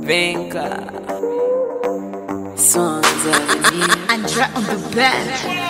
Venga, Swanza Andra on the bed.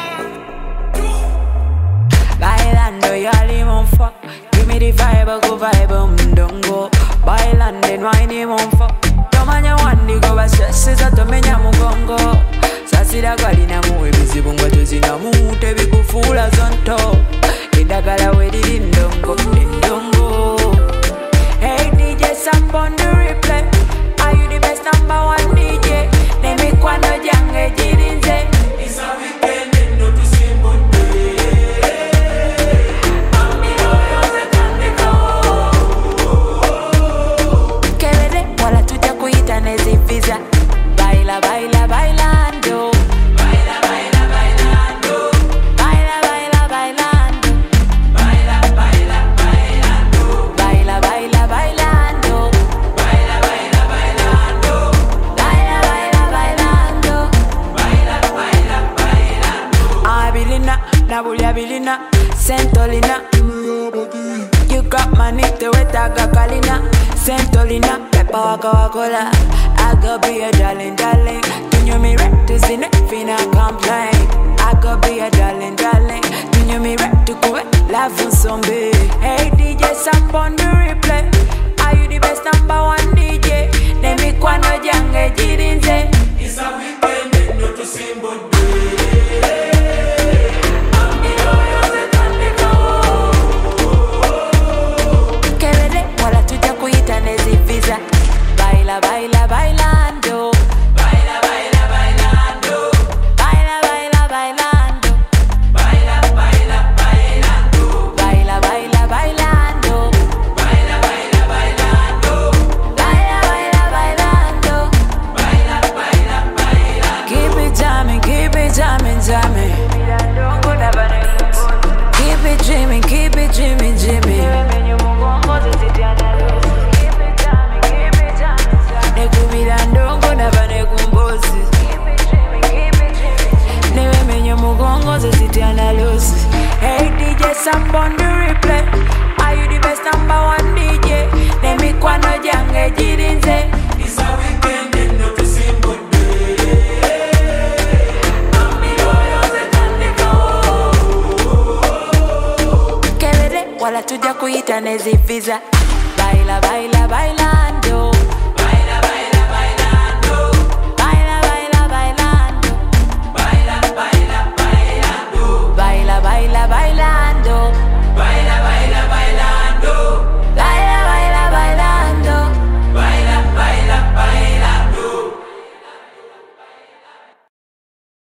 Bailando yali monfa. Give me the vibe, go vibe mdongo. Bailando and whiny monfa. Tomanya wandi go basese za tomenya mugongo. Sasira galina muwe bizibu ngwato zina mute bikufula zonto. Idagala wedi ndongo, ndongo. Hey DJ, some on the replay. Are you the best number one DJ? Nemi kwano jange jirinze. It's a weekend and no to see Monday. Amigo, yose kandika. Kelele wala tuja kuita nezi visa. Baila, baila, bailando. Baila, baila, bailando. Baila, baila, bailando. Baila, baila, bailando. Baila, baila, bailando. Baila, baila, bailando. Baila, baila, bailando. Baila, baila, bailando. Abilina, nabulia bilina, Sentolina. You got money to wetaga kalina, Sentolina, pepa waka wakola. I go be a darling, darling. Tunyo mi rap to zine, fina complain. I go be a darling, darling. Tunyo mi rap to kuwe, love on somebody. Hey DJ, some on the replay. Are you the best number one DJ? Nemi kwano jange jirinze. It's a weekend and no to see Monday. Amigo, yose kandika. Kelele wala tuja kuita nezi visa. Baila, baila, bailando. Baila, baila, bailando. Baila, baila, bailando. Baila, baila, bailando. Baila, baila, bailando. Baila, baila, bailando. Baila, baila, bailando. Baila, baila, bailando. Keep it jamming, jamming. Keep it dreaming, dreaming. Nekubira ndongo naba nekumbozi. Newe menyo mugongo zezitiana losi. Hey DJ, some on the replay. Are you the best number one DJ? Nemi kwano jange jirinze. It's a weekend and no to see Monday. Amigo, yose kandika. Kelele wala tuja kuita nezi visa.